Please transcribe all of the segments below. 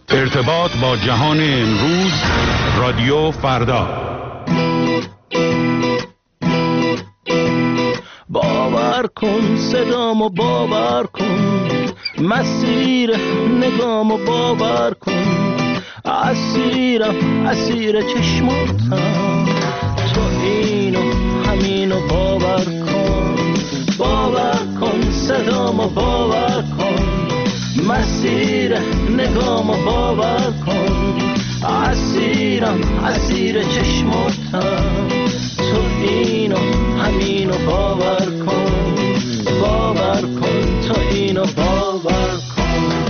ارتباط با جهان امروز، رادیو فردا. باور کن صدامو، باور کن مسیر نگامو، باور کن اسیرم، اسیر چشماتم، تو اینو همینو باور کن. باور کن صدامو، باور کن مسیر نگامو، باور کن اسیرم، اسیر چشماتم، تو اینو همینو باور کن. باور کن تو اینو باور کن.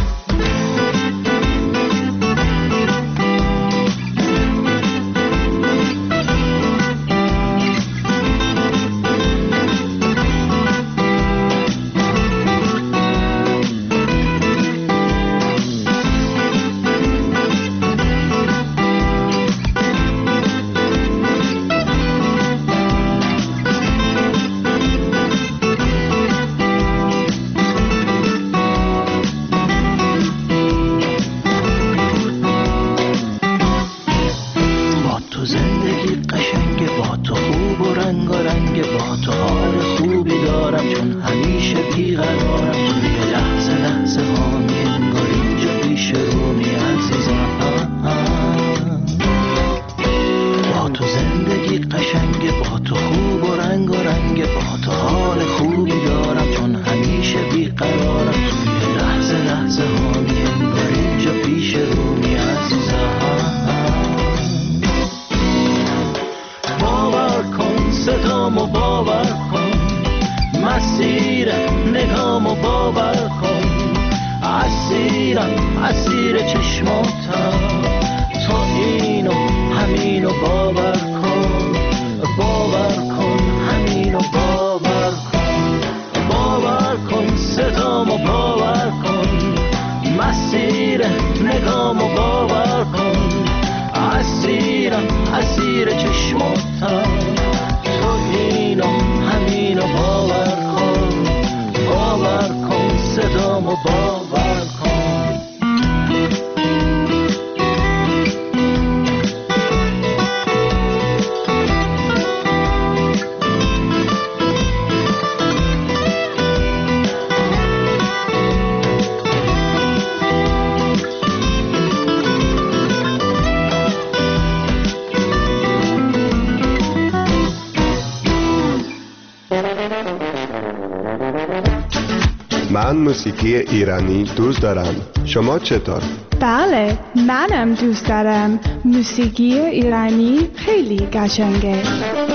من موسیقی ایرانی دوست دارم. شما چطور؟ بله، منم دوست دارم. موسیقی ایرانی خیلی قشنگه.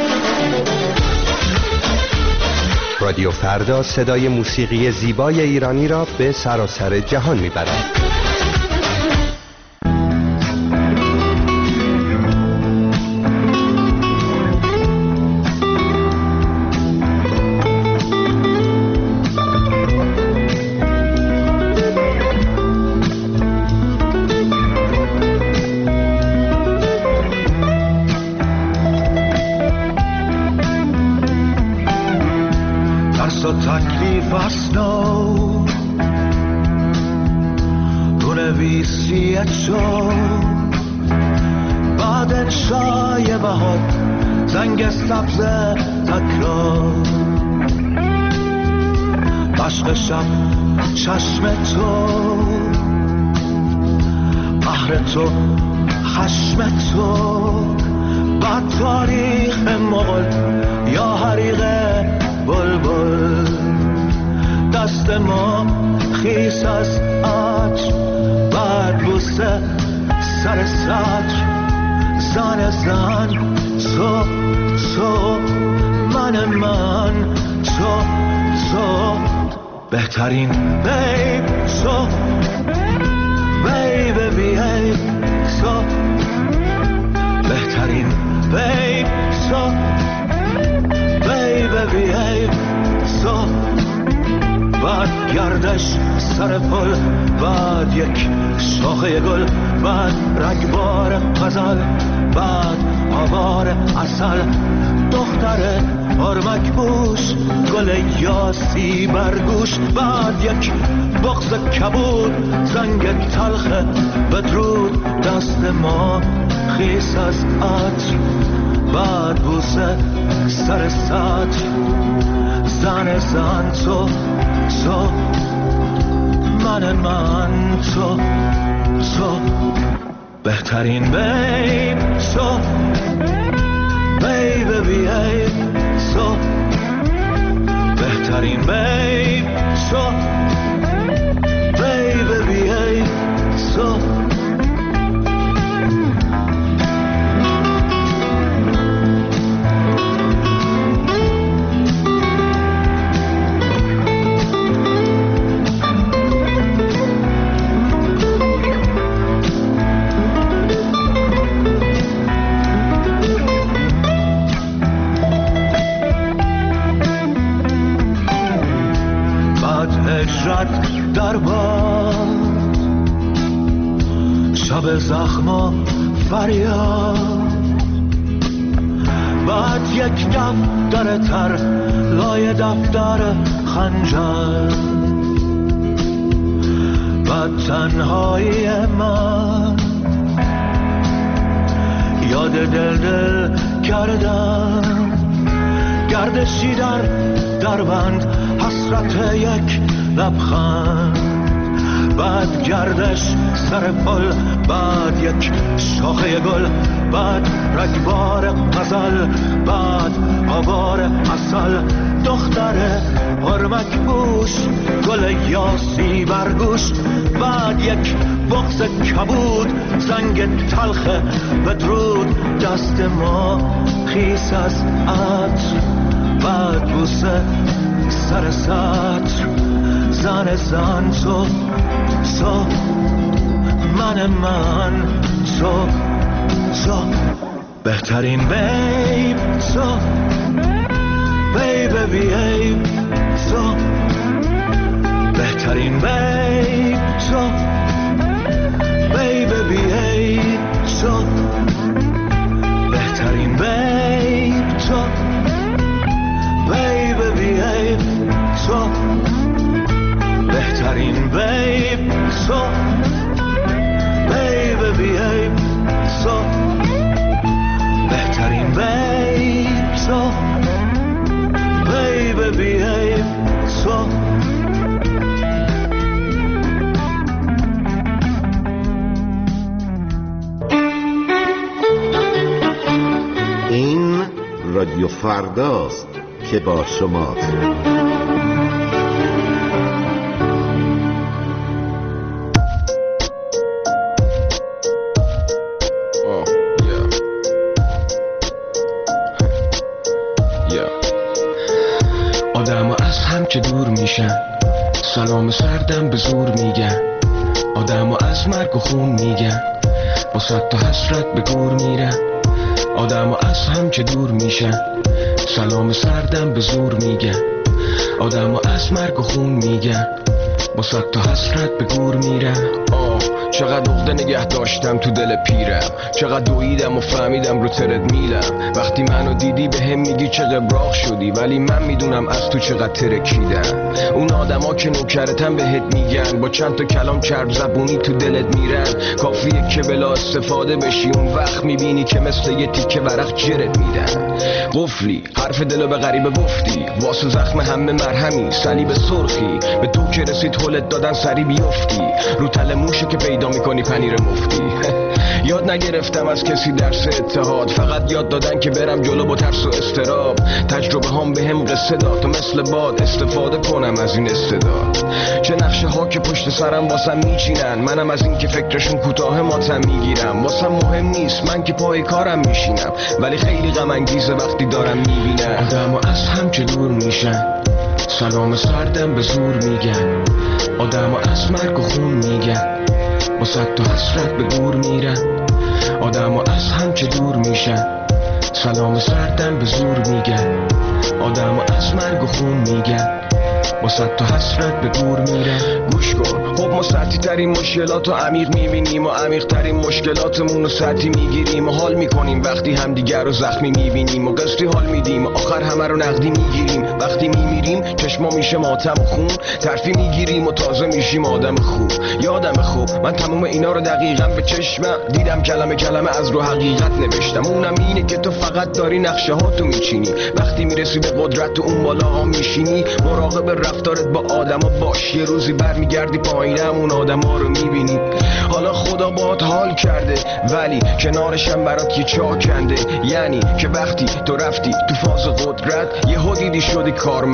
رادیو فردا صدای موسیقی زیبای ایرانی را به سراسر جهان میبرد. چشم تو، قهر تو، خشم تو، با تاریخ مغل یا حریق بلبل، دست ما خیس از عطر، بعد بوسه سر سطر، زن زن، تو من تو بهترین بیب تو بیب بیب تو بهترین بیب تو بیب بیب تو بعد گردش سر پل، بعد یک شاخه گل، بعد رگبار غزل، بعد آوار عسل، دختر آرمک بوش، گل یاسی برگوش، بعد یک بغض کبود، زنگ تلخ بدرود، دست ما خیس از عطر، بعد بوسه سر سطر، زن تو من تو بهترین بیب تو بیب بیب تو بهترین بیب تو بیب بیب تو در باد شب زخم و فریاد، بعد یک دفتر تر لای دفتر خنجر، بعد تنهایی من یاد دل کردم، گردشی در بند حسرت یک لبخند، بعد گردش سر پل، بعد یک شاخه گل، بعد رگبار غزل، بعد آوار عسل، دختر هرمک بوش، گل یاسی برگوش، بعد یک بغض کبود، زنگ تلخ بدرود، دست ما خیس از عطر، بعد بوسه سر سطر، زن تو من تو بهترین بیب تو بیب بیب تو بهترین بیب تو بیب بیب تو بهترین بیب تو بیب بیب تو بهترین بیب تو بیب بیب تو بهترین بیب تو بیب بیب تو. این رادیو فرداست که با شماست. آدم از هم که دور میشن، سلام سردم به زور میگن، آدم از مرگ و خون میگن، با صد تا حسرت به گور میرن. آدم از هم که دور میشن، سلام سردم به زور میگن، آدم از مرگ و خون میگن، با صد تا حسرت به گور میرن. چقدر عقده نگه داشتم تو دل پیرم، چقدر دویدم و فهمیدم رو ترد میلم. وقتی منو دیدی به هم میگی چه قبراق شدی، ولی من میدونم از تو چقدر ترکیدم. اون آدما که نوکرتن بهت میگن، با چند تا کلام چرب زبونی تو دلت میرن. کافیه که بلا استفاده بشی، اون وقت میبینی که مثل یه تیکه ورق جرت میدن. قفلی حرف دلو به غریبه گفتی، واسه زخم همه مرهمی صلیب سرخی. به تو که رسید هولت دادن سری بیفتی، رو تل موشه که پیدا میکنی پنیر مفتی. یاد نگرفتم از کسی درس اتحاد، فقط یاد دادن که برم جلو با ترس و استراب. تجربه هم به هم قصه داد و مثل باد استفاده کنم از این استعداد. چه نقشه ها که پشت سرم واسم میچینن، منم از این که فکرشون کوتاه ماتم میگیرم. واسم مهم نیست من که پای کارم میشینم، ولی خیلی غم انگیزه وقتی دارم میبینم آدم از هم که دور میشن، سلام سردم به زور میگن، آدم از مرگ و خون میگن، با صد تا حسرت به گور میرن. آدم از هم که دور میشن، سلام سردم به زور میگن، آدم از مرگ و خون میگن، با صد تا حسرت به گور میرم. گوش کن، خب ما سطحی ترین مشکلات رو عمیق میبینیم و عمیق ترین مشکلاتمون رو سطحی میگیریم و حال میکنیم وقتی همدیگر رو زخمی میبینیم و قسطی حال میدیم و آخر همه رو نقدی میگیریم. وقتی میمیریم چشما میشه ماتم و خون، ترفی میگیریم و تازه میشیم آدم خوب. یادم خوب من تموم اینا رو دقیقاً به چشمم دیدم، کلمه کلمه از رو حقیقت نوشتم. اونم اینه که تو فقط داری نقشه ها تو میچینی، وقتی میرسی به قدرت تو اون بالا ها میشینی. مراقب رفتارت با آدما باش، یه روزی برمیگردی پایین همون آدما رو میبینی. حالا خدا باهات حال کرده ولی کنارشم برات یه چاه کنده، یعنی که وقتی تو رفتی تو فاز قدرت یهو دیدی شدی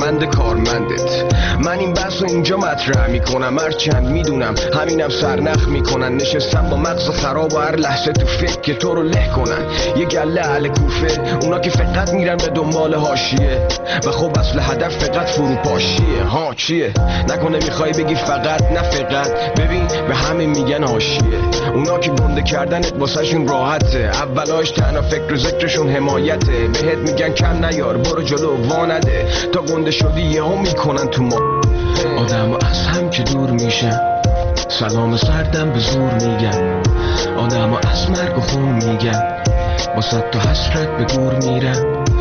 کارمندت. من این بحث رو اینجا مطرح میکنم، هرچند میدونم همینم سرنخ میکنن. نشستم با مغز خراب و هر لحظه تو فکر که تو رو له کنن. یه گله اهل کوفه، اونا که فقط میرن به دنبال حاشیه و خب اصل هدف فقط فروپاشیه. ها چیه؟ نکنه میخوای بگی فقط؟ نه فقط، ببین به همه میگن حاشیه. اونا که گنده کردنت واسهشون راحته، اولاش تنها فکر و ذکرشون حمایته. بهت میگن کم نیار، برو جلو وانده، تا گنده شدی یهو میکنن تو ما. آدمو از هم که دور میشن، سلام سردم به زور میگن. آدمو از مرگ و خون میگن، با صد تا حسرت به گور میرن.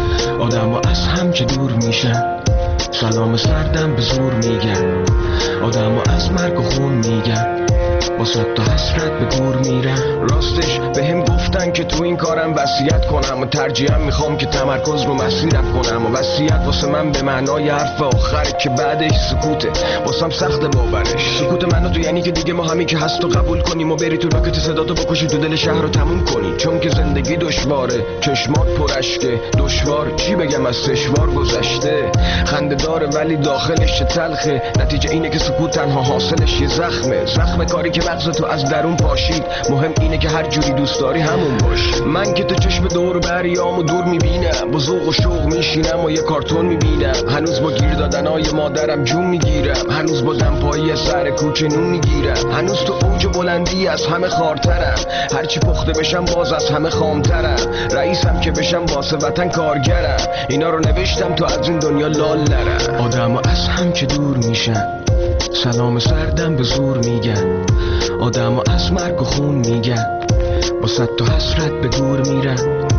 آدمو از هم که دور میشن، سلام سردم به زور میگن. آدمو از مرگ و خون میگن، با صد تا حسرت به گور میرن. راستش به هم گفتن که تو این کارم وصیت کنم و ترجیحاً میخوام که تمرکز رو مسیرم کنم. و وصیت واسه من به معنای حرف آخره که بعدش سکوته، واسم سخت باورش. سکوت منو تو یعنی که دیگه ما همین که هست و قبول کنیم و بری تو راکت صداتو بکشی تو دل شهر رو تموم کنی. چون که زندگی دشواره، چشمات پرشکه، دشوار چی بگم از سشوار گذشته. خنده داره ولی داخلش تلخه، نتیجه اینه که سکوت تنها حاصلش یه زخم کاری که مغز تو از درون پاشید. مهم اینه که هر جوری دوست داری همون باش. من که تو چشم دور بریامو دور میبینم، با ذوق و شوق میشینم و یه کارتون میبینم. هنوز با گیر دادنای مادرم جون میگیرم، هنوز با دمپایی سر کوچه نون میگیرم. هنوز تو اوج بلندی از همه خارترم، هرچی پخته بشم باز از همه خامترم. رئیسم که بشم واسه وطن کارگرم، اینا رو نوشتم تو از این دنیا لال نرم. آدمو از هم که دور میشن، سلام سردم به زور میگن. آدمو از مرگ و خون میگن، با صد تا حسرت به گور میرن.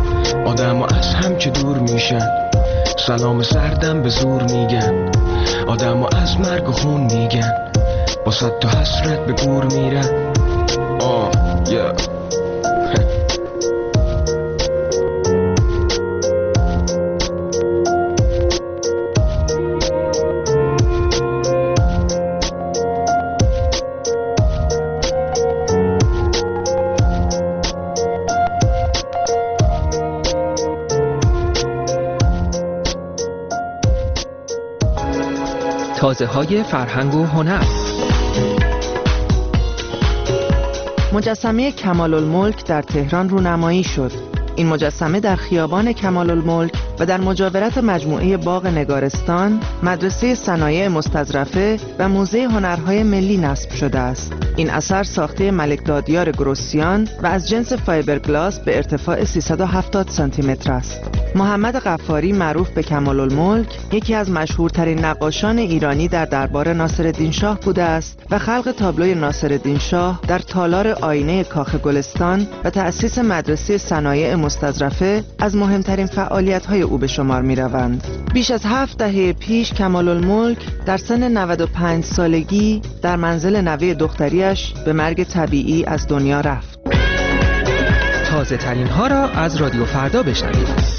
آدمو از هم که دور میشن، سلام سردم به زور میگن. آدمو از مرگ و خون میگن، با صد تا حسرت به گور میرن. تازه‌های فرهنگ و هنر. مجسمه کمال‌الملک در تهران رونمایی شد. این مجسمه در خیابان کمال‌الملک و در مجاورت مجموعه باغ نگارستان، مدرسه صنایع مستظرفه و موزه هنرهای ملی نصب شده است. این اثر ساخته ملک دادیار گروسیان و از جنس فایبرگلاس به ارتفاع 370 سانتی متر است. محمد غفاری معروف به کمال‌الملک یکی از مشهورترین نقاشان ایرانی در دربار ناصرالدین شاه بوده است و خلق تابلوی ناصرالدین شاه در تالار آینه کاخ گلستان و تأسیس مدرسه صنایع مستظرفه از مهمترین فعالیت‌های او به شمار می‌روند. بیش از 7 دهه پیش کمال‌الملک در سن 95 سالگی در منزل نوه دختریش به مرگ طبیعی از دنیا رفت. تازه ترین ها را از رادیو فردا بشنوید.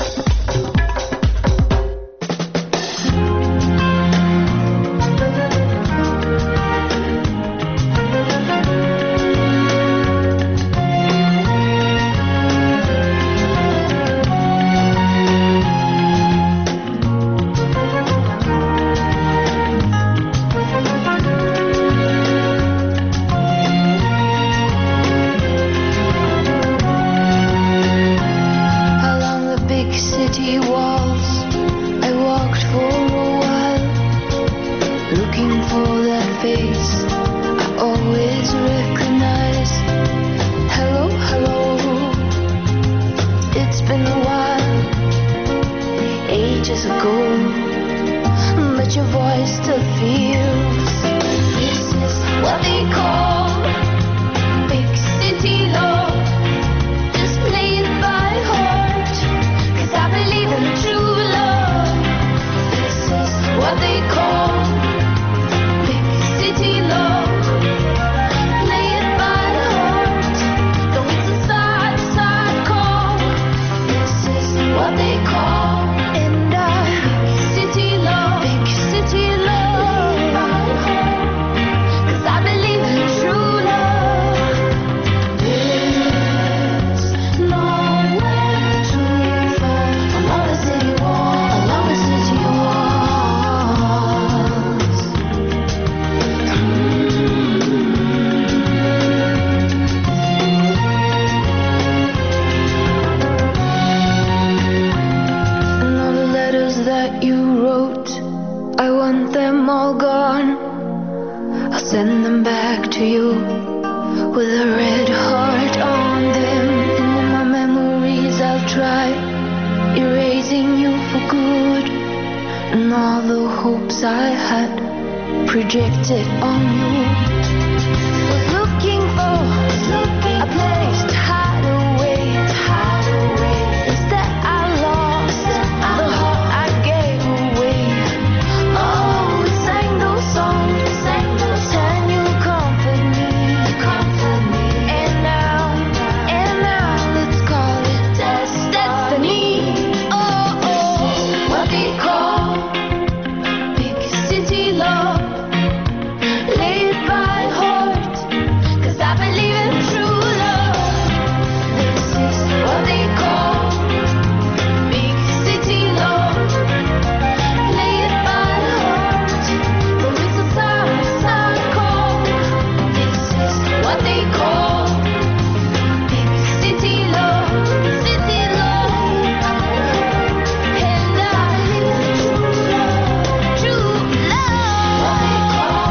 Cause I had projected on you. Was looking for a place to hide away. Instead I lost the heart I gave away. Oh, we sang those songs and you comfort me. And now let's call it destiny. Oh, what they call big city love. Lay it by heart, 'cause I believe in true love. This is what they call big city love. Lay it by heart, from it's a sad call. This is what they call big city love. City love. And I believe in true love. True love. What they call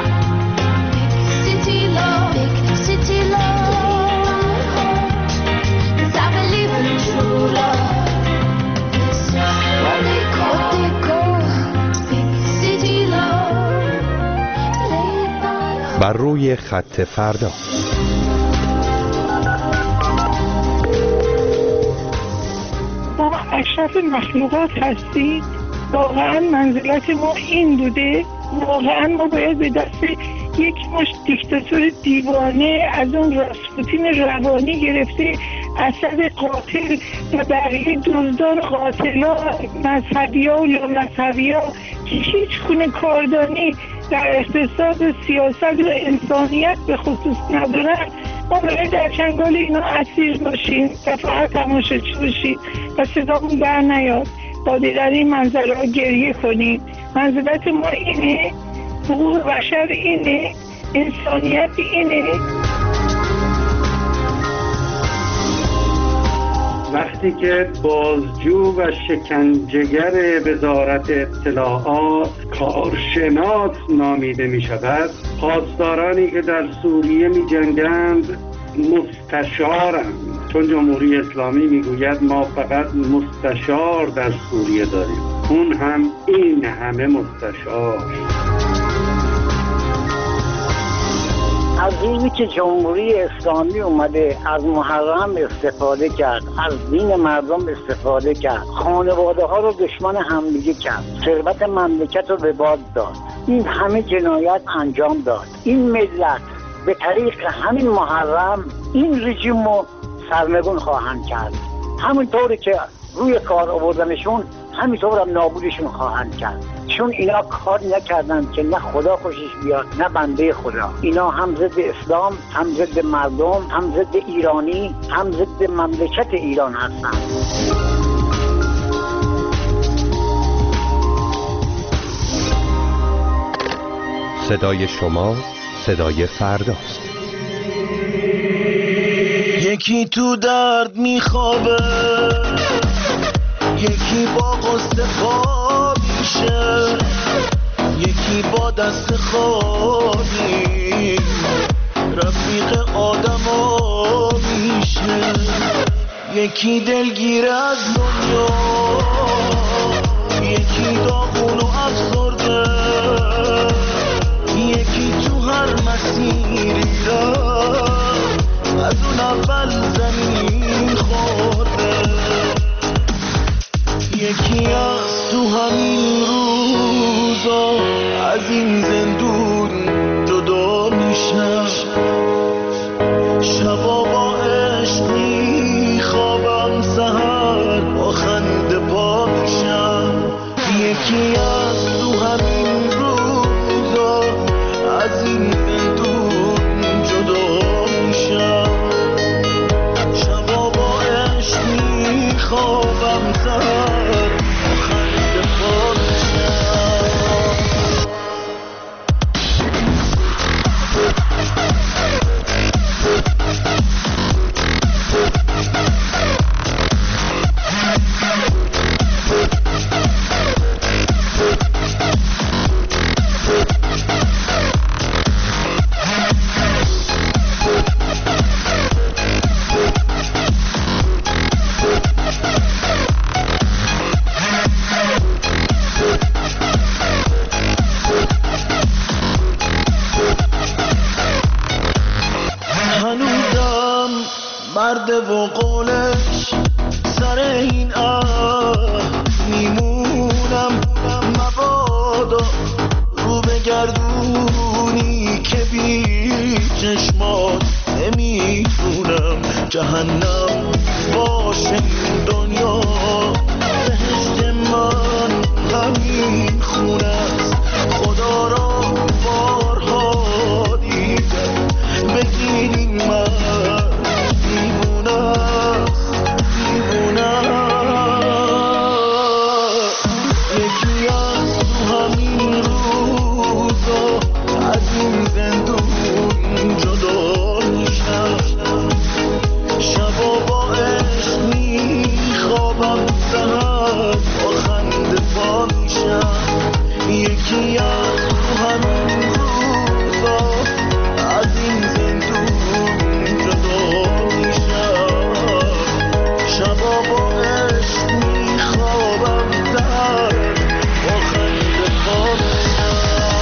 city love, big city love. 'Cause I believe in true love. This is what they call big city love. Lay it by بر روی خط فردا. ما اشرف مخلوقات هستیم. واقعا منزلت ما این بوده. واقعا ما باید به دست یک مش دیکتاتور دیوانه از اون راسپوتین روانی گرفته اسد قاتل و بقیه دزدان قاتلا مذهبی ها و لامذهبی ها که هیچ گونه کاردانی در اقتصاد و سیاست و انسانیت به خصوص ندارن، ما باید در چنگال اینا اسیر باشیم و فقط تماشاچی باشیم و صدامون بر نیاد. باید در این منظره ها گریه کنیم. منزلت ما اینه، حقوق بشر اینه، انسانیت اینه. وقتی که بازجو و شکنجهگر وزارت اطلاعات کارشناس نامیده می شود، پاسدارانی که در سوریه می جنگند مستشارند، چون جمهوری اسلامی می گوید ما فقط مستشار در سوریه داریم، اون هم این همه مستشار. از روزی که جمهوری اسلامی اومده از محرم استفاده کرد، از دین مردم استفاده کرد، خانواده ها رو دشمن همدیگه کرد، ثروت مملکت رو به باد داد، این همه جنایت انجام داد، این ملت به طریق همین محرم این رژیم رو سرنگون خواهند کرد. همونطوری که روی کار آوردنشون همینطور هم نابودشون خواهند کرد، چون اینا کار نکردن که نه خدا خوشش بیاد نه بنده خدا. اینا هم ضد اسلام، هم ضد مردم، هم ضد ایرانی، هم ضد مملکت ایران هستن. صدای شما صدای فرداست. یکی تو درد میخوابه، یکی با قصد خوابیشه، یکی با دست خالی رفیق آدما میشه، یکی دلگیر از دنیا، یکی داغون و افسرده، یکی تو هر مسیری را از اون اول زمین خورده، یکی از تو همین روزا از این زندون جدا میشه، شبا با عشق میخوابم، سحر با خنده پا میشم، یکی از تو همین روزا از این زندون جدا میشم. مرده و قولش سر این میمونم مبادا رو بگردونی که بی چشمات نمیدونم جهنم باشه این دنیا بهشت من همین خونه است خدا را بارها دیدم بگیرین من دیوونه است یکی از تو همین روزا از این زندون جدا میشم شبا با عشق میخوابم سهر با خنده پا میشم یکی از تو همین روزا از این زندون جدا میشم شبا با عشق میخوابم سهر با خنده پا میشم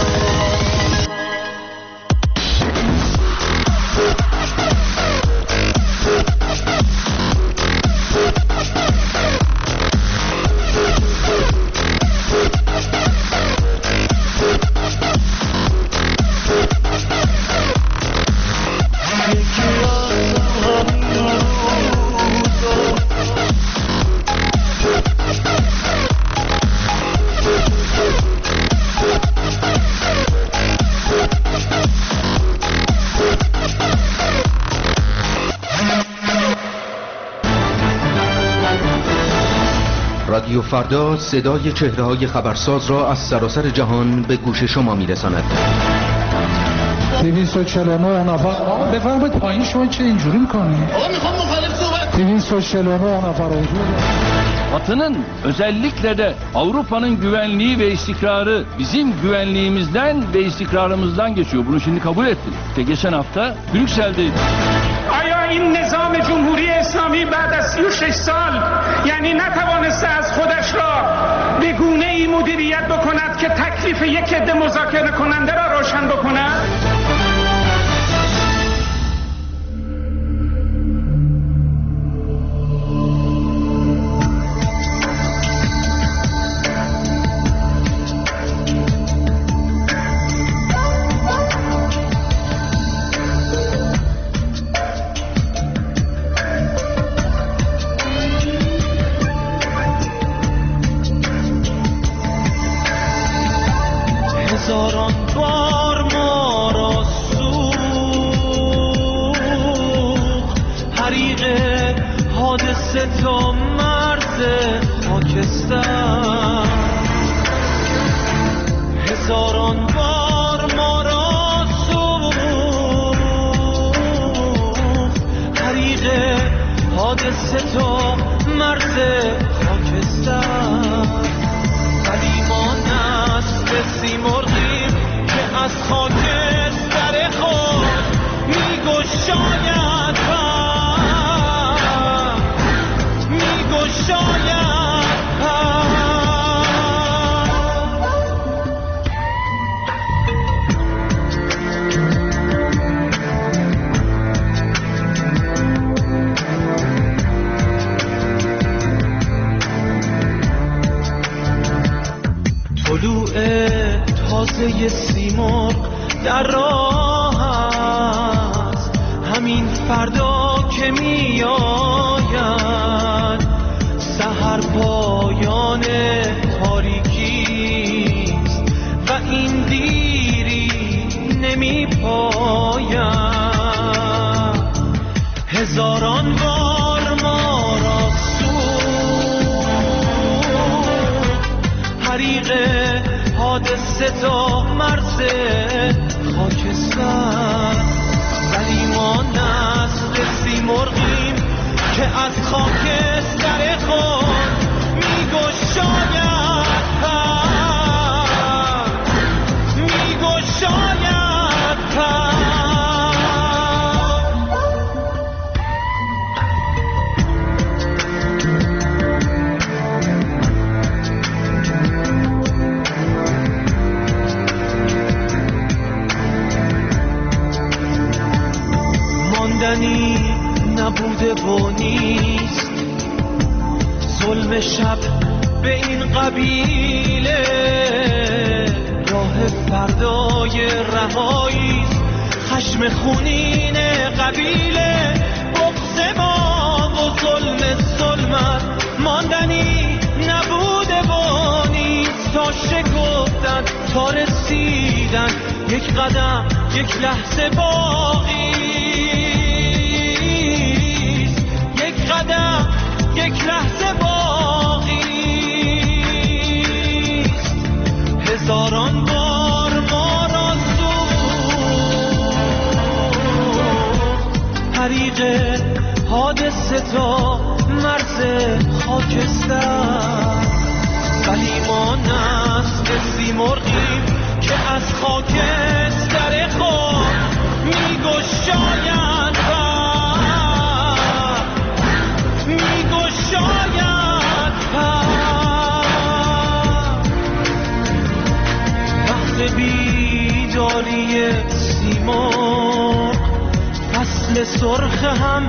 رادیو فردا صدای چهره‌های خبرساز را از سراسر جهان به گوش شما می‌رساند. 249 نفر بفرمایید پایین. شما چه اینجوری می‌کنید؟ آقا میخوام مخالف صحبت. 249 نفر Batı'nın özellikle de Avrupa'nın güvenliği ve istikrarı bizim güvenliğimizden ve istikrarımızdan geçiyor. Bunu şimdi kabul ettik. İşte geçen hafta Brüksel'deydik. آیا این نظام جمهوری اسلامی بعد از 36 سال یعنی نتوانسته از خودش را به گونه‌ای مدیریت بکند که تکلیف یک عده مذاکره کننده را روشن بکند؟ هزاران بار ما را سوخت حریق حادثه تا مرز خاکستر هزاران بار ما را سوخت حریق حادثه تا مرز خاکستر ولی ما نسل سیمرغیم که از خاکستر خود میگشاید طلوع تازه سیمرغ در راه است همین فردا که می آید سحر پایان تاریکی و این دیری نمی پاید هزاران بار ما را حریق حادثه تا مرز خاکستر ولی ما نسل سیمرغیم که از خاکستر خود میگشاید نبوده و نیست. ظلم شب به این قبیله راه فردای رهایی، خشم خونین قبیله بغض ما و ظلمت ماندنی نبوده و نیست. تا شکفتن تا رسیدن یک قدم یک لحظه باقی، یک قدم یک لحظه باقی. هزاران بار ما را طریق حادثه تا مرز خاکستر، ولی ما نسل سیمرغیم که از خاکستر خود میگشاید وقت بیداری سیمرغ، فصل سرخ هم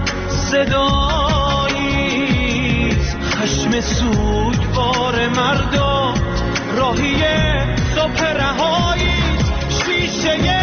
صداییست. خشم سوگوار مردم راهی صبح رهاییست. شیشه